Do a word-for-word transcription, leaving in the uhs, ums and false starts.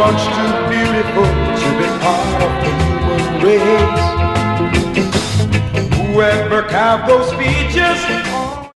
much too beautiful to be part of the human race. Whoever carved those features